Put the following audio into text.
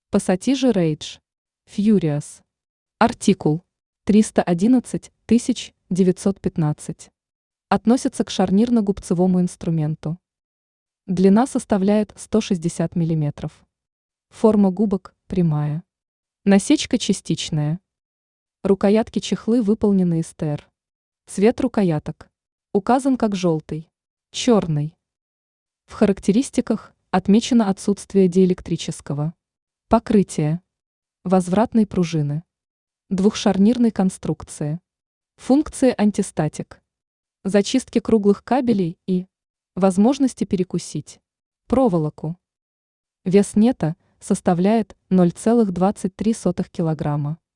Пассатижи Rage. Furious. Артикул 311 915. Относится к шарнирно-губцевому инструменту. Длина составляет 160 мм. Форма губок прямая. Насечка частичная. Рукоятки-чехлы выполнены из ТР. Цвет рукояток указан как желтый, черный. В характеристиках отмечено отсутствие диэлектрического покрытия, возвратной пружины, двухшарнирной конструкции, функции антистатик, зачистки круглых кабелей и возможности перекусить проволоку. Вес нета составляет 0,23 кг.